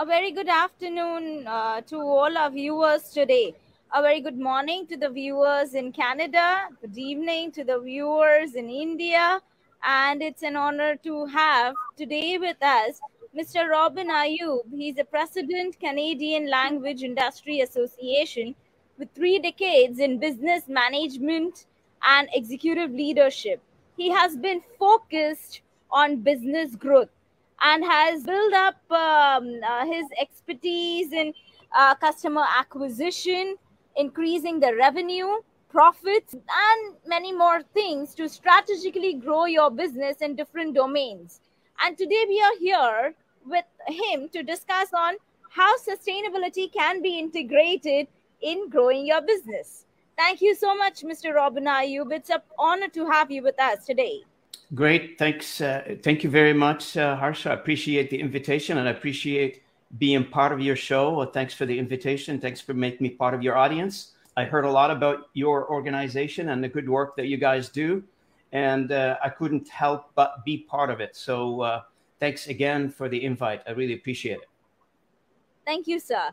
A very good afternoon to all our viewers today. A very good morning to the viewers in Canada. Good evening to the viewers in India. And it's an honor to have today with us Mr. Robin Ayub. He's a president, Canadian Language Industry Association, with 3 decades in business management and executive leadership. He has been focused on business growth and has built up his expertise in customer acquisition, increasing the revenue, profits, and many more things to strategically grow your business in different domains. And today we are here with him to discuss on how sustainability can be integrated in growing your business. Thank you so much, Mr. Robin Ayub. It's an honor to have you with us today. Great. Thanks. Thank you very much, Harsha. I appreciate the invitation and I appreciate being part of your show. Well, thanks for the invitation. Thanks for making me part of your audience. I heard a lot about your organization and the good work that you guys do, and I couldn't help but be part of it. So thanks again for the invite. I really appreciate it. Thank you, sir.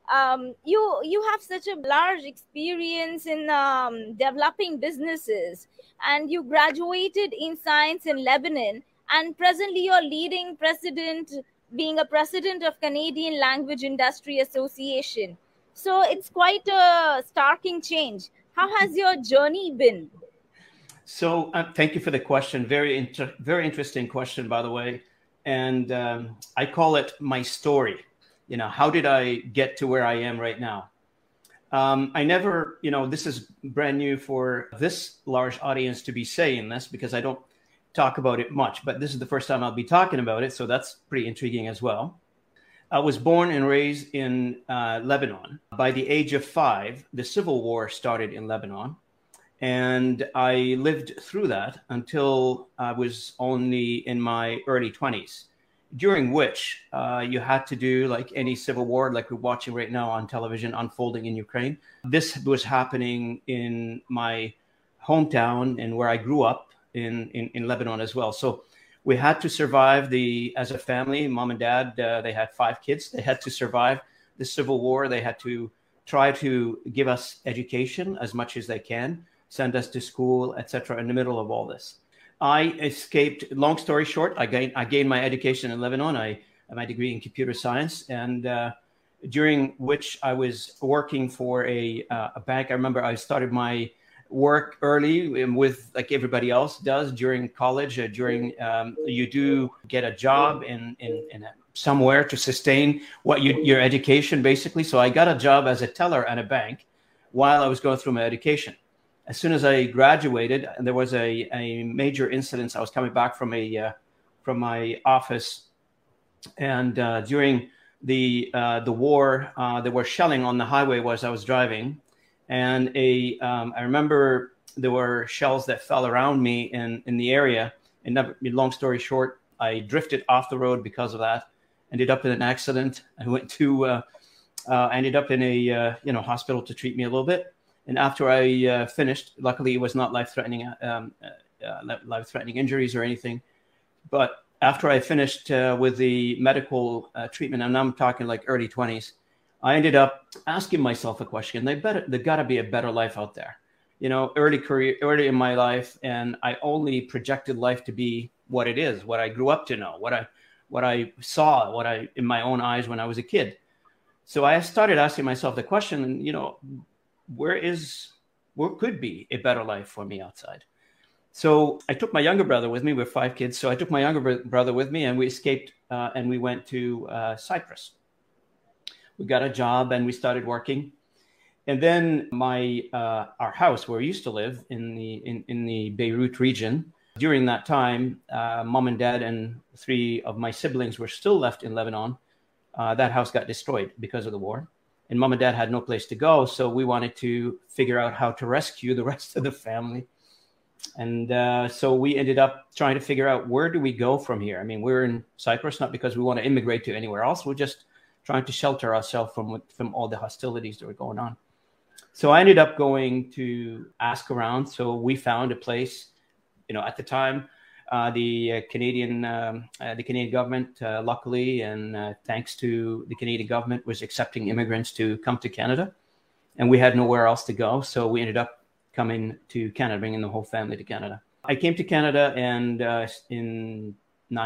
You have such a large experience in developing businesses, and you graduated in science in Lebanon, and presently you're leading president, being a president of Canadian Language Industry Association. So it's quite a starking change. How has your journey been? So thank you for the question. Very interesting question, by the way. And I call it my story. How did I get to where I am right now? I never, this is brand new for this large audience to be saying this because I don't talk about it much, but this is the first time I'll be talking about it. So that's pretty intriguing as well. I was born and raised in Lebanon. By the age of 5, the civil war started in Lebanon. And I lived through that until I was only in my early 20s. During which you had to do like any civil war, like we're watching right now on television unfolding in Ukraine. This was happening in my hometown and where I grew up in Lebanon as well. So we had to survive as a family, mom and dad, they had 5 kids. They had to survive the civil war. They had to try to give us education as much as they can, send us to school, etc. in the middle of all this. I escaped. Long story short, I gained my education in Lebanon. I have my degree in computer science, and during which I was working for a bank. I remember I started my work early with, like everybody else does during college. You do get a job in somewhere to sustain your education, basically. So I got a job as a teller at a bank while I was going through my education. As soon as I graduated, there was a major incident. I was coming back from my office, and during the war, there was shelling on the highway as I was driving, and I remember there were shells that fell around me in the area. And long story short, I drifted off the road because of that. Ended up in an accident. I ended up in a hospital to treat me a little bit. And after I finished, luckily it was not life-threatening injuries or anything. But after I finished with the medical treatment, and I'm talking like early 20s, I ended up asking myself a question. There got to be a better life out there. Early in my life, and I only projected life to be what it is, what I grew up to know, what I saw, in my own eyes when I was a kid. So I started asking myself the question, where could be a better life for me outside? So I took my younger brother with me. We're 5 kids. So I took my younger brother with me, and we escaped and we went to Cyprus. We got a job and we started working. And then our house where we used to live in the Beirut region, during that time, mom and dad and 3 of my siblings were still left in Lebanon. That house got destroyed because of the war. And mom and dad had no place to go. So we wanted to figure out how to rescue the rest of the family. And so we ended up trying to figure out, where do we go from here? I mean, we're in Cyprus, not because we want to immigrate to anywhere else. We're just trying to shelter ourselves from all the hostilities that were going on. So I ended up going to ask around. So we found a place, at the time, The Canadian government, luckily, and thanks to the Canadian government, was accepting immigrants to come to Canada, and we had nowhere else to go, so we ended up coming to Canada, bringing the whole family to Canada. I came to Canada, and in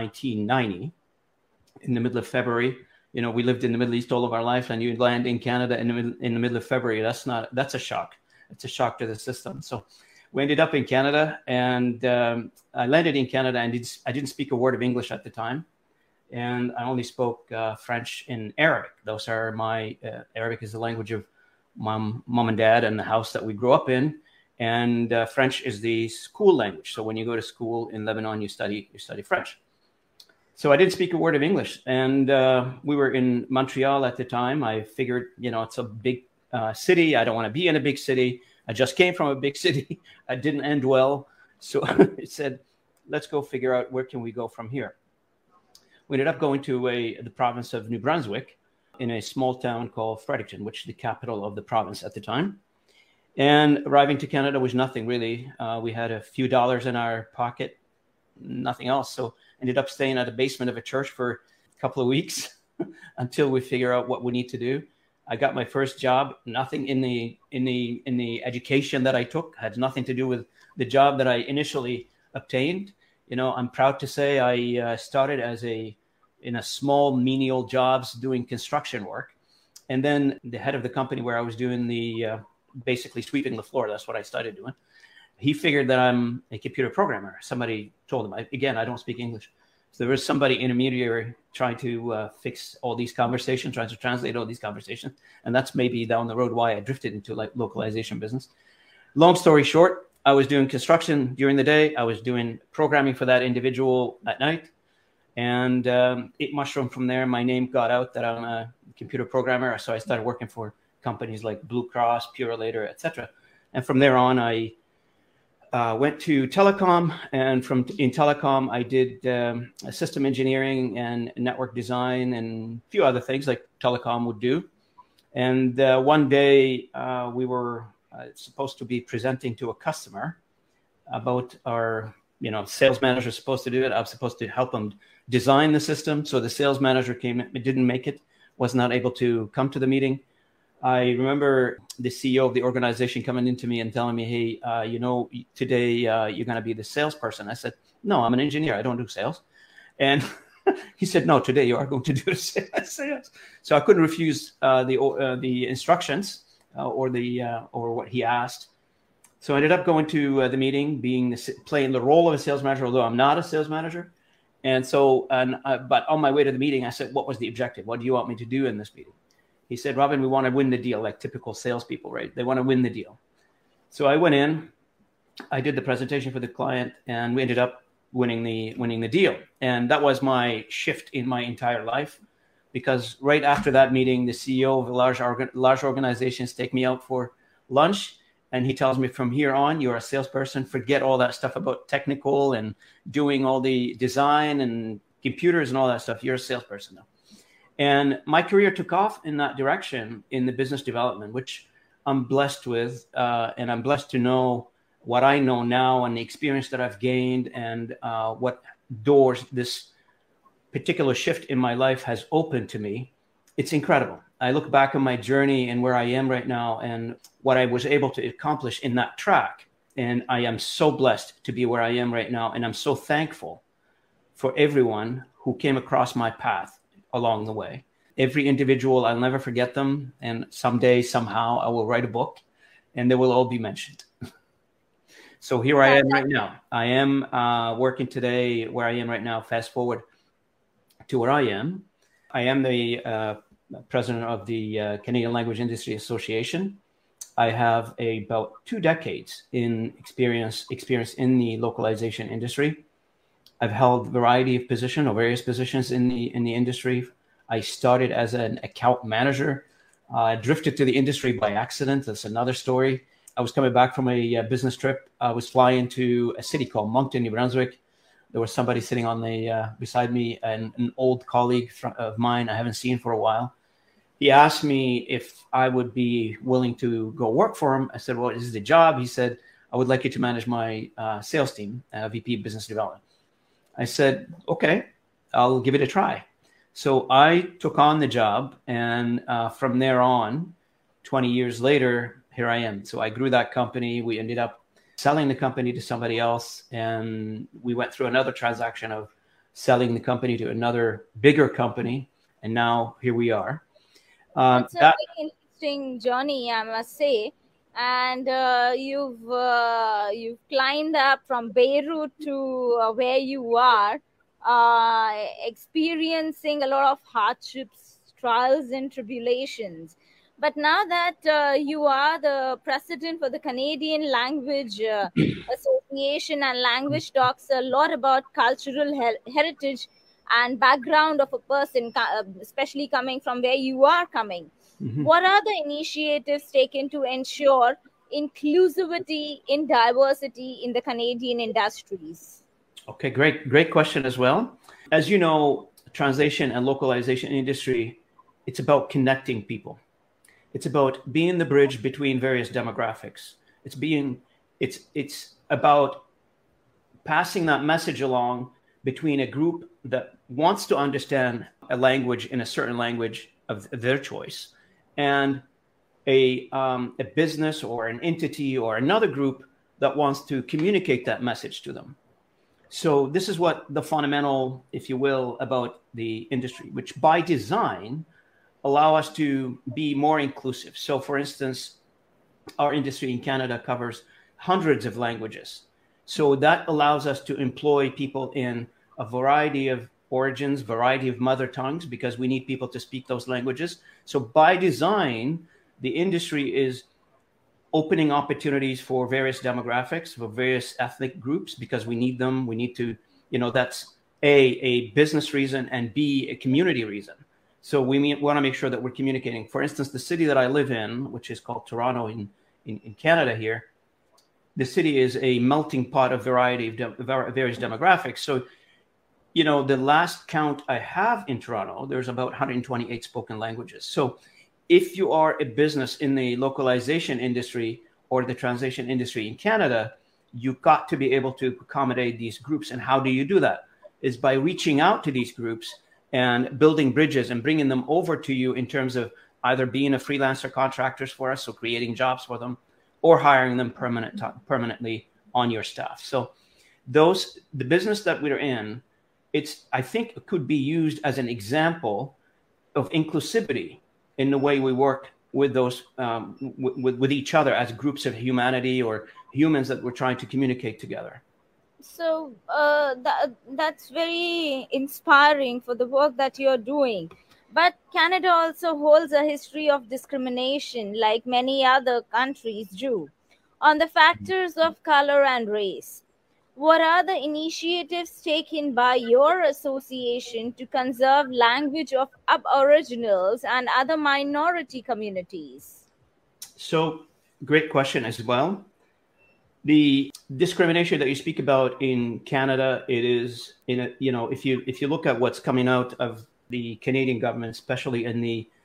1990, in the middle of February. You know, we lived in the Middle East all of our life, and you land in Canada in the middle of February. That's a shock. It's a shock to the system. So we ended up in Canada, and I landed in Canada, and I didn't speak a word of English at the time, and I only spoke French and Arabic. Those are my Arabic is the language of mom and dad, and the house that we grew up in, and French is the school language. So when you go to school in Lebanon, you study French. So I didn't speak a word of English, and we were in Montreal at the time. I figured, you know, it's a big city. I don't want to be in a big city. I just came from a big city. I didn't end well. So it said, let's go figure out where can we go from here. We ended up going to the province of New Brunswick in a small town called Fredericton, which is the capital of the province at the time. And arriving to Canada was nothing really. We had a few dollars in our pocket, nothing else. So ended up staying at the basement of a church for a couple of weeks until we figure out what we need to do. I got my first job. Nothing in the education that I took had nothing to do with the job that I initially obtained. You know, I'm proud to say I started in a small menial jobs doing construction work, and then the head of the company where I was doing the basically sweeping the floor. That's what I started doing. He figured that I'm a computer programmer. Somebody told him. I don't speak English. So there was somebody intermediary trying to fix all these conversations, trying to translate all these conversations. And that's maybe down the road why I drifted into like localization business. Long story short, I was doing construction during the day. I was doing programming for that individual at night. And it mushroomed from there. My name got out that I'm a computer programmer. So I started working for companies like Blue Cross, Purolator, etc. And from there on, I went to telecom, and in telecom, I did system engineering and network design and a few other things like telecom would do. And one day we were supposed to be presenting to a customer about our, you know, sales manager was supposed to do it. I was supposed to help them design the system. So the sales manager didn't make it, was not able to come to the meeting. I remember the CEO of the organization coming into me and telling me, hey, you know, today you're going to be the salesperson. I said, no, I'm an engineer. I don't do sales. And he said, no, today you are going to do sales. So I couldn't refuse the instructions or what he asked. So I ended up going to the meeting, playing the role of a sales manager, although I'm not a sales manager. And so, but on my way to the meeting, I said, what was the objective? What do you want me to do in this meeting? He said, Robin, we want to win the deal, like typical salespeople, right? They want to win the deal. So I went in, I did the presentation for the client, and we ended up winning the deal. And that was my shift in my entire life, because right after that meeting, the CEO of large organizations take me out for lunch, and he tells me, from here on, you're a salesperson. Forget all that stuff about technical and doing all the design and computers and all that stuff. You're a salesperson now. And my career took off in that direction in the business development, which I'm blessed with. And I'm blessed to know what I know now and the experience that I've gained and what doors this particular shift in my life has opened to me. It's incredible. I look back on my journey and where I am right now and what I was able to accomplish in that track. And I am so blessed to be where I am right now. And I'm so thankful for everyone who came across my path along the way. Every individual, I'll never forget them. And someday, somehow, I will write a book and they will all be mentioned. So here I am right now. I am working today where I am right now. Fast forward to where I am. I am the president of the Canadian Language Industry Association. I have about 2 decades in experience in the localization industry. I've held a variety of positions or various positions in the industry. I started as an account manager. I drifted to the industry by accident. That's another story. I was coming back from a business trip. I was flying to a city called Moncton, New Brunswick. There was somebody sitting on beside me, an old colleague of mine I haven't seen for a while. He asked me if I would be willing to go work for him. I said, well, this is the job. He said, I would like you to manage my sales team, VP of Business Development. I said, okay, I'll give it a try. So I took on the job, and from there on, 20 years later, here I am. So I grew that company. We ended up selling the company to somebody else, and we went through another transaction of selling the company to another bigger company, and now here we are. It's a very interesting journey, I must say. And you've climbed up from Beirut to where you are, experiencing a lot of hardships, trials, and tribulations. But now that you are the president for the Canadian Language Association, and language talks a lot about cultural heritage and background of a person, especially coming from where you are coming. Mhm. What are the initiatives taken to ensure inclusivity in diversity in the Canadian industries? Okay, great question as well. As you know, translation and localization industry, it's about connecting people. It's about being the bridge between various demographics. It's about passing that message along between a group that wants to understand a language in a certain language of their choice, and a business or an entity or another group that wants to communicate that message to them. So this is what the fundamental, if you will, about the industry, which by design allow us to be more inclusive. So for instance, our industry in Canada covers hundreds of languages. So that allows us to employ people in a variety of origins, variety of mother tongues, because we need people to speak those languages. So by design, the industry is opening opportunities for various demographics, for various ethnic groups, because we need them. We need to, that's a business reason, and B, a community reason. So we want to make sure that we're communicating. For instance, the city that I live in, which is called Toronto in Canada here, the city is a melting pot of variety of various demographics. So, the last count I have in Toronto, there's about 128 spoken languages. So if you are a business in the localization industry or the translation industry in Canada, you've got to be able to accommodate these groups. And how do you do that? Is by reaching out to these groups and building bridges and bringing them over to you in terms of either being a freelancer contractors for us, so creating jobs for them, or hiring them permanently on your staff. So the business that we're in, I think it could be used as an example of inclusivity in the way we work with those with each other as groups of humanity or humans that we're trying to communicate together. So that's very inspiring for the work that you're doing. But Canada also holds a history of discrimination, like many other countries do, on the factors of color and race. What are the initiatives taken by your association to conserve language of Aboriginals and other minority communities? So, great question as well. The discrimination that you speak about in Canada, it is if you look at what's coming out of the Canadian government, especially in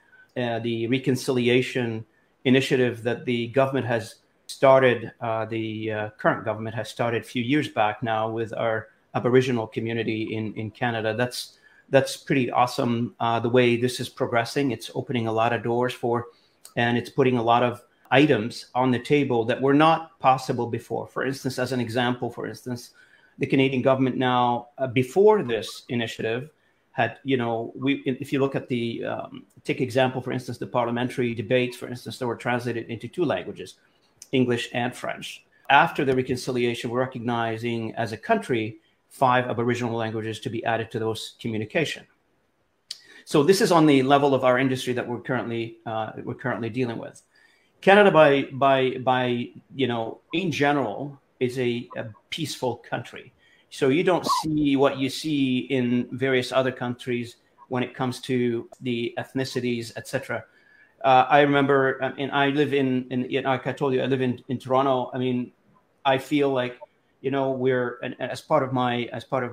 the reconciliation initiative that the government has started, the current government has started a few years back now with our Aboriginal community in Canada. That's pretty awesome. The way this is progressing, it's opening a lot of doors and it's putting a lot of items on the table that were not possible before. For instance, as an example, the Canadian government now, before this initiative, had, if you look at take example, for instance, the parliamentary debates, for instance, that were translated into 2 languages, English and French. After the reconciliation, we're recognizing as a country 5 Aboriginal languages to be added to those communication. So this is on the level of our industry that we're currently dealing with. Canada, by in general, is a peaceful country. So you don't see what you see in various other countries when it comes to the ethnicities, etc. I remember, and I live like I told you, I live in Toronto. I mean, I feel like, we're as part of my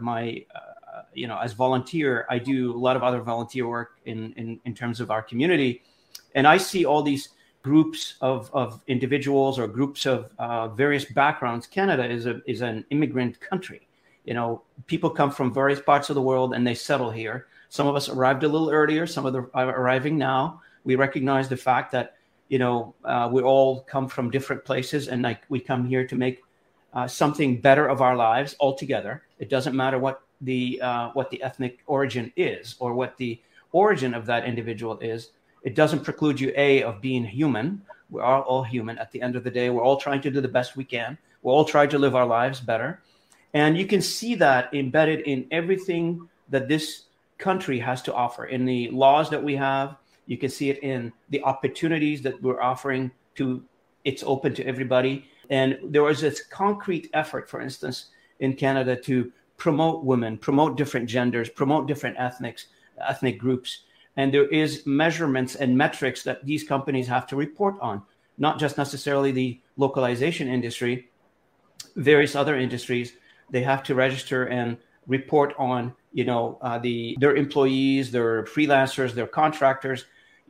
as volunteer, I do a lot of other volunteer work in terms of our community, and I see all these groups of individuals or groups of various backgrounds. Canada is an immigrant country. People come from various parts of the world and they settle here. Some of us arrived a little earlier. Some of them are arriving now. We recognize the fact that, we all come from different places, and like we come here to make something better of our lives altogether. It doesn't matter what the ethnic origin is or what the origin of that individual is. It doesn't preclude you, of being human. We are all human at the end of the day. We're all trying to do the best we can. We're all trying to live our lives better. And you can see that embedded in everything that this country has to offer, in the laws that we have. You can see it in the opportunities that we're offering it's open to everybody. And there was this concrete effort, for instance, in Canada to promote women, promote different genders, promote different ethnic groups. And there is measurements and metrics that these companies have to report on, not just necessarily the localization industry, various other industries. They have to register and report on, their employees, their freelancers, their contractors,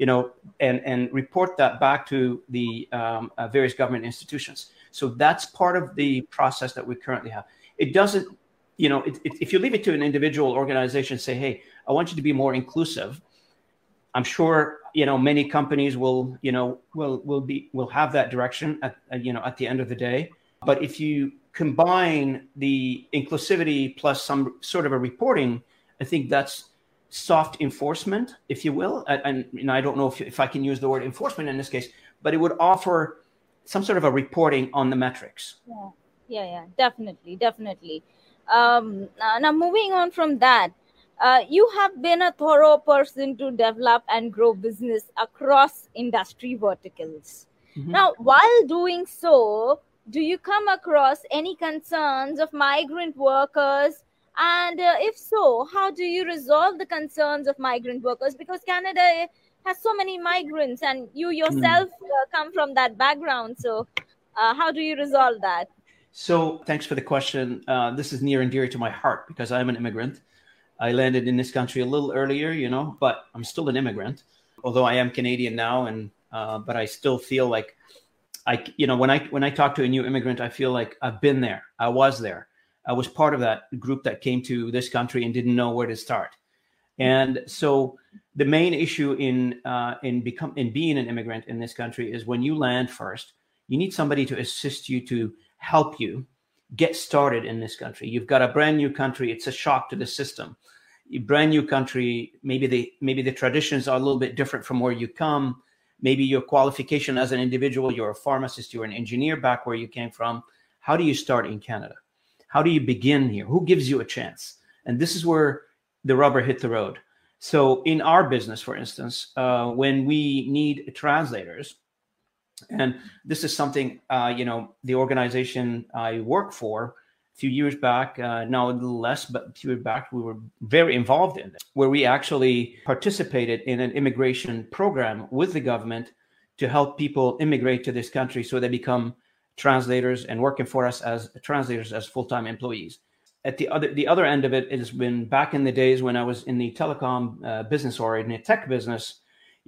and report that back to the various government institutions. So that's part of the process that we currently have. It doesn't, if you leave it to an individual organization, say, hey, I want you to be more inclusive. I'm sure, many companies will have that direction at the end of the day. But if you combine the inclusivity plus some sort of a reporting, I think that's soft enforcement, if you will. And I don't know if I can use the word enforcement in this case, but it would offer some sort of a reporting on the metrics. Yeah, definitely. Now moving on from that, you have been a thorough person to develop and grow business across industry verticals. Mm-hmm. Now, while doing so, do you come across any concerns of migrant workers? And if so, how do you resolve the concerns of migrant workers? Because Canada has so many migrants, and you yourself come from that background. So how do you resolve that? So thanks for the question. This is near and dear to my heart because I'm an immigrant. I landed in this country a little earlier, but I'm still an immigrant, although I am Canadian now. But I still feel like when I talk to a new immigrant, I feel like I've been there. I was there. I was part of that group that came to this country and didn't know where to start. And so the main issue in being an immigrant in this country is when you land first, you need somebody to assist you, to help you get started in this country. You've got a brand new country. It's a shock to the system. A brand new country. Maybe the traditions are a little bit different from where you come. Maybe your qualification as an individual, you're a pharmacist, you're an engineer back where you came from. How do you start in Canada? How do you begin here? Who gives you a chance? And this is where the rubber hit the road. So in our business, for instance, when we need translators, and this is something, the organization I work for a few years back, now a little less, but a few years back, we were very involved in it, where we actually participated in an immigration program with the government to help people immigrate to this country so they become translators and working for us as translators, as full-time employees. At the other end of it has been back in the days when I was in the telecom business or in the tech business.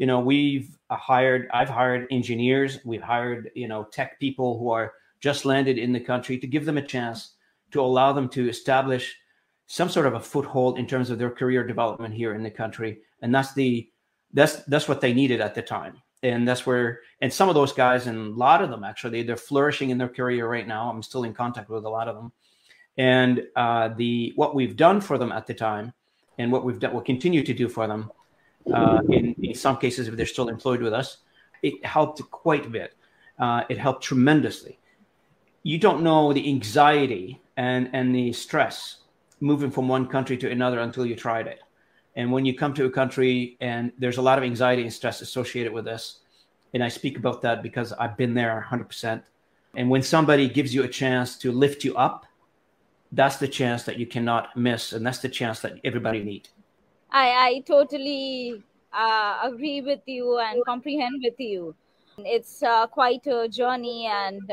I've hired engineers, we've hired, tech people who are just landed in the country to give them a chance, to allow them to establish some sort of a foothold in terms of their career development here in the country. And that's what they needed at the time. And that's where, and some of those guys, and a lot of them actually, they're flourishing in their career right now. I'm still in contact with a lot of them. And what we've done for them at the time, and what we'll continue to do for them, in some cases, if they're still employed with us, it helped quite a bit. It helped tremendously. You don't know the anxiety and the stress moving from one country to another until you tried it. And when you come to a country, and there's a lot of anxiety and stress associated with this, and I speak about that because I've been there 100%. And when somebody gives you a chance to lift you up, that's the chance that you cannot miss, and that's the chance that everybody needs. I totally agree with you and comprehend with you. It's quite a journey, and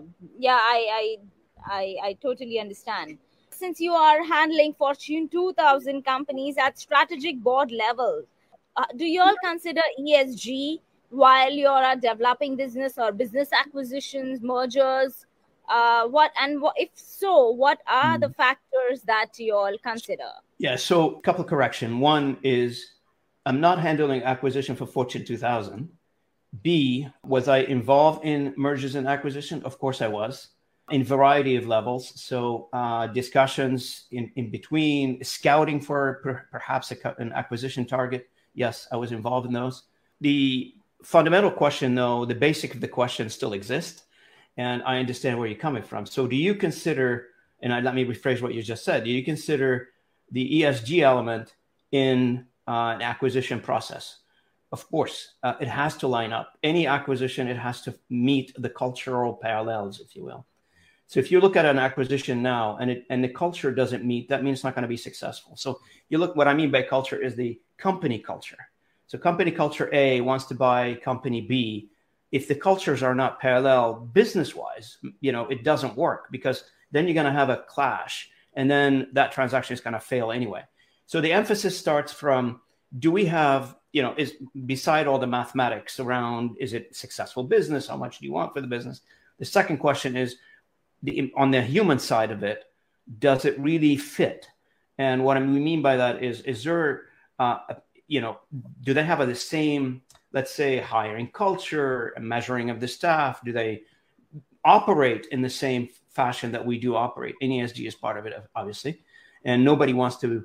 I totally understand. Since you are handling Fortune 2000 companies at strategic board level, do you all consider ESG while you are developing business or business acquisitions, mergers? If so, what are the factors that you all consider? Yeah, so a couple of correction. One is I'm not handling acquisition for Fortune 2000. B, was I involved in mergers and acquisition? Of course I was, in variety of levels. So discussions in between, scouting for perhaps an acquisition target. Yes, I was involved in those. The fundamental question, though, the basic of the question still exists. And I understand where you're coming from. So do you consider, and let me rephrase what you just said, do you consider the ESG element in an acquisition process? Of course, it has to line up. Any acquisition, it has to meet the cultural parallels, if you will. So if you look at an acquisition now and the culture doesn't meet, that means it's not going to be successful. So you look, what I mean by culture is the company culture. So company culture A wants to buy company B. If the cultures are not parallel business-wise, it doesn't work, because then you're going to have a clash, and then that transaction is going to fail anyway. So the emphasis starts from, do we have, is beside all the mathematics around, is it successful business? How much do you want for the business? The second question is, on the human side of it, does it really fit? And what I mean by that is there, do they have the same, let's say, hiring culture, measuring of the staff? Do they operate in the same fashion that we do operate? ESG is part of it, obviously. And nobody wants to,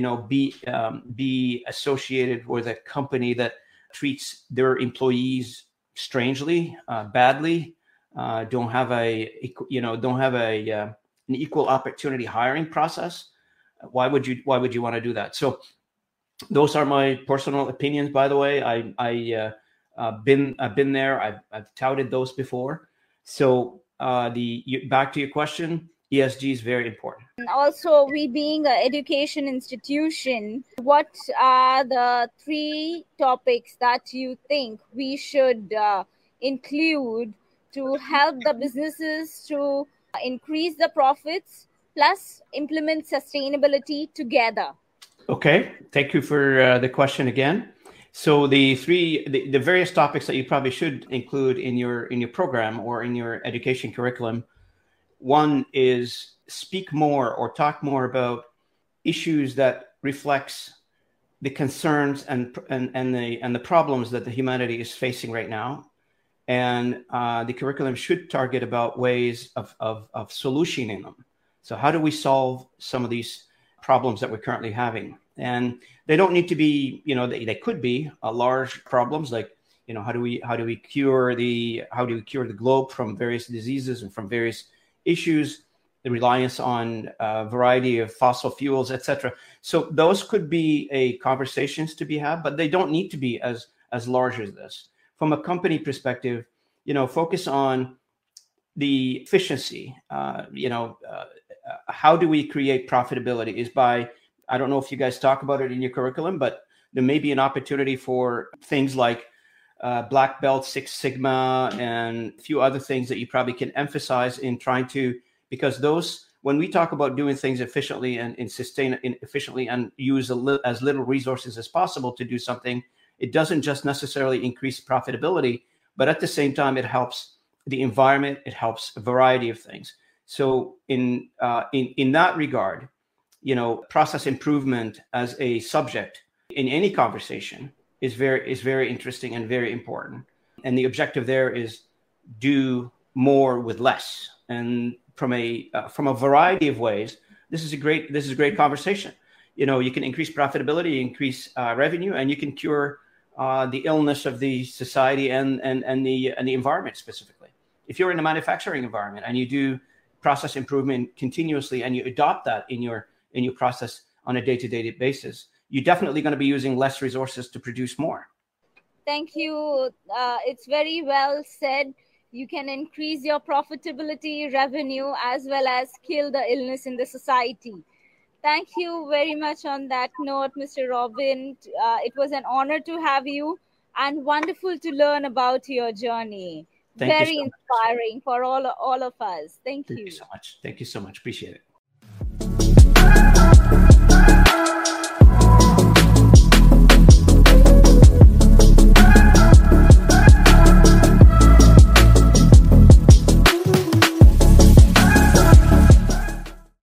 be associated with a company that treats their employees strangely, badly, don't have an equal opportunity hiring process. Why would you want to do that? So those are my personal opinions, by the way. I've been there. I've touted those before. So back to your question, ESG is very important. Also, we being an education institution, what are the 3 topics that you think we should include to help the businesses to increase the profits plus implement sustainability together? Okay, thank you for the question again. So the various topics that you probably should include in your program or in your education curriculum. One is speak more or talk more about issues that reflects the concerns and the problems that the humanity is facing right now. And the curriculum should target about ways of solutioning them. So how do we solve some of these problems that we're currently having? And they don't need to be, they could be large problems like, how do we cure the globe from various diseases and from various issues, the reliance on a variety of fossil fuels, etc. So those could be conversations to be had, but they don't need to be as large as this. From a company perspective, focus on the efficiency. How do we create profitability is by, I don't know if you guys talk about it in your curriculum, but there may be an opportunity for things like Black Belt, Six Sigma, and a few other things that you probably can emphasize in trying to, because those, when we talk about doing things efficiently and sustain efficiently and use as little resources as possible to do something, it doesn't just necessarily increase profitability, but at the same time, it helps the environment, it helps a variety of things. So in that regard, process improvement as a subject in any conversation is very interesting and very important. And the objective there is do more with less. And from a variety of ways, this is a great conversation. You can increase profitability, increase revenue, and you can cure the illness of the society and the environment specifically. If you're in a manufacturing environment and you do process improvement continuously and you adopt that in your process on a day-to-day basis, you're definitely going to be using less resources to produce more. Thank you. It's very well said. You can increase your profitability, revenue, as well as kill the illness in the society. Thank you very much on that note, Mr. Robin. It was an honor to have you and wonderful to learn about your journey. Very inspiring for all of us. Thank you. Thank you so much. Thank you so much. Appreciate it.